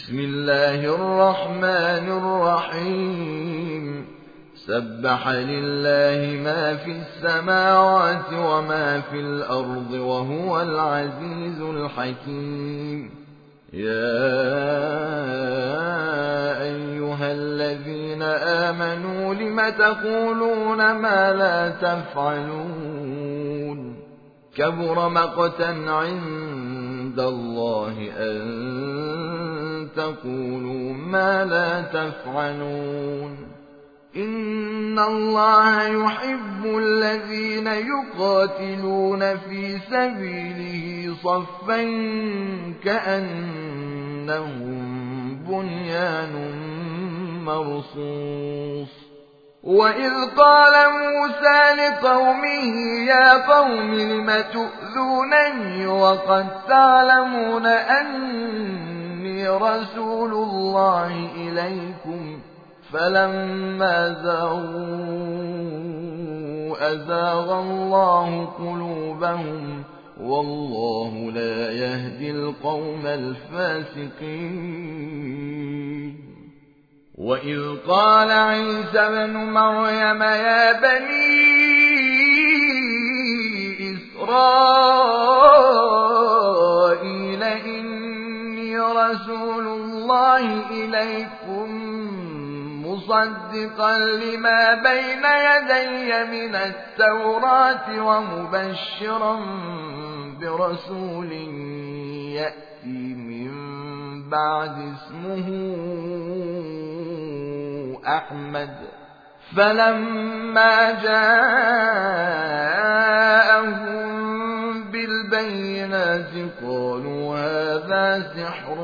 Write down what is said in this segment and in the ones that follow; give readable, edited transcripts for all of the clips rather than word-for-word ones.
بسم الله الرحمن الرحيم سبح لله ما في السماوات وما في الأرض وهو العزيز الحكيم يا أيها الذين آمنوا لم تقولون ما لا تفعلون كبر مقتا عند الله أن تقولوا ما لا تفعلون إن الله يحب الذين يقاتلون في سبيله صفا كأنهم بنيان مرصوص وإذ قال موسى لقومه يا قوم لم تؤذونني وقد تعلمون أني رسول الله إليكم فلما زاغوا أزاغ الله قلوبهم والله لا يهدي القوم الفاسقين وإذ قال عيسى بن مريم يا بني إسرائيل إني رسول الله إليكم مصدقا لما بين يدي من التوراة ومبشرا برسول يأتي من بعد اسمه أحمد فلما جاءهم بالبينات قالوا هذا سحر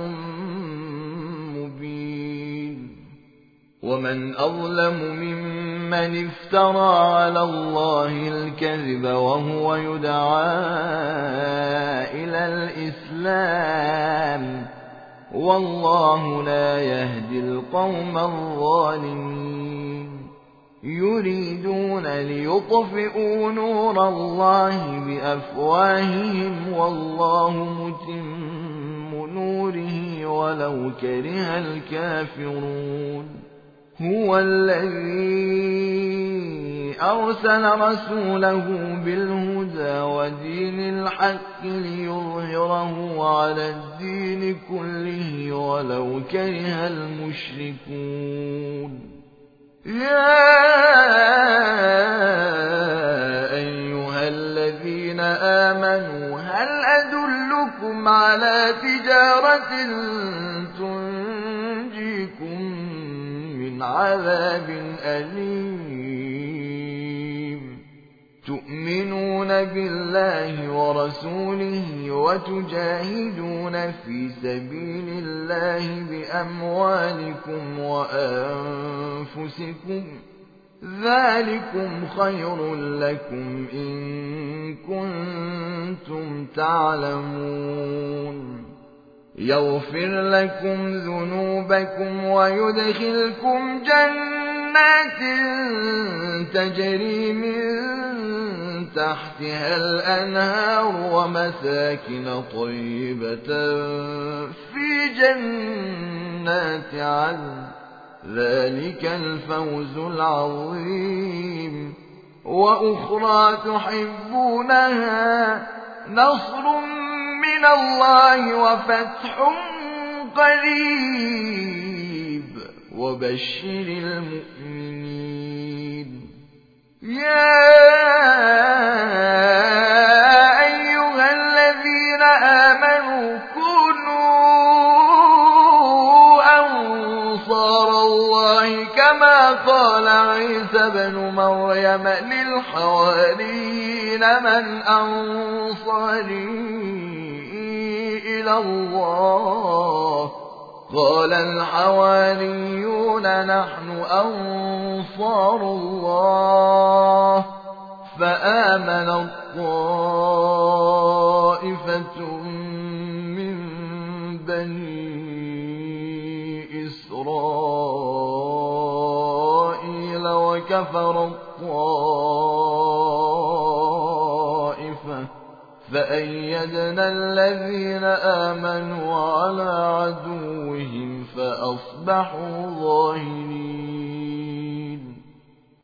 مبين ومن أظلم ممن افترى على الله الكذب وهو يدعى إلى الإسلام والله لا يهدي القوم الظالمين يريدون ليطفئوا نور الله بأفواههم والله متم نوره ولو كره الكافرون هو الذي أرسل رسوله بالهدى ودين الحق ليظهره على الدين كله ولو كره المشركون يا أيها الذين آمنوا هل أدلكم على تجارة تنجيكم من عذاب أليم تؤمنون بالله ورسوله وتجاهدون في سبيل الله بأموالكم وأنفسكم ذلكم خير لكم إن كنتم تعلمون يغفر لكم ذنوبكم ويدخلكم جنات تجري من تحتها الأنهار ومساكن طيبة في جنات عدن ذلك الفوز العظيم وأخرى تحبونها نصر من الله وفتح قريب وبشر المؤمنين يا أيها الذين آمنوا كونوا أنصار الله كما قال عيسى بن مريم للحواريين من أنصاري إلى الله قال الحواريون نحن أنصار الله فآمن طائفة من بني إسرائيل وكفر الطائفة فأيدنا الذين آمنوا على عدوهم فأصبحوا ظاهرين.